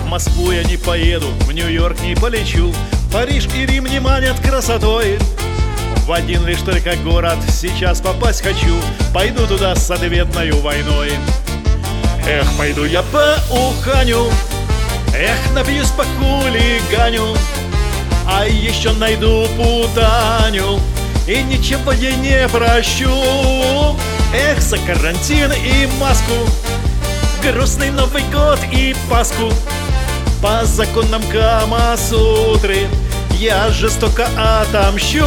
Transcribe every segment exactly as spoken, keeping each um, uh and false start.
Москву я не поеду, в Нью-Йорк не полечу, Париж и Рим не манят красотой. В один лишь только город сейчас попасть хочу, пойду туда с ответной войной. Эх, пойду я по Уханю, эх, напьюсь по хулиганю, а еще найду путаню и ничего ей не прощу. Эх, за карантин и маску, грустный Новый год и Пасху, по законам Кама-сутры я жестоко отомщу.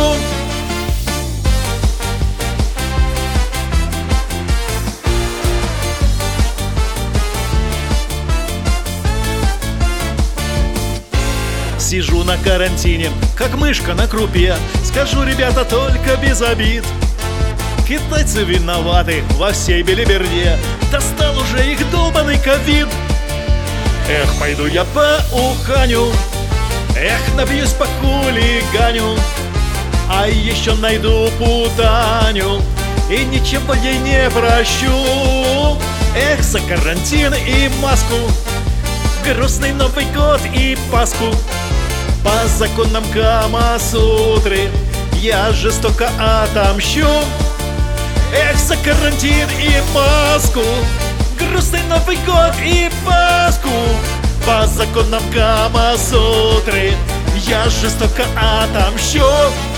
Сижу на карантине, как мышка на крупе. Скажу, ребята, только без обид, китайцы виноваты во всей белиберде, достал уже их долбаный ковид. Эх, пойду я по Уханю, эх, напьюсь по хулиганю, а еще найду путаню и ничего ей не прощу. Эх, за карантин и маску, грустный Новый год и Пасху, по законам Кама-сутры я жестоко отомщу. Эх, за карантин и маску, грустный Новый год и Пасху, по законам Кама-сутры я жестоко отомщу.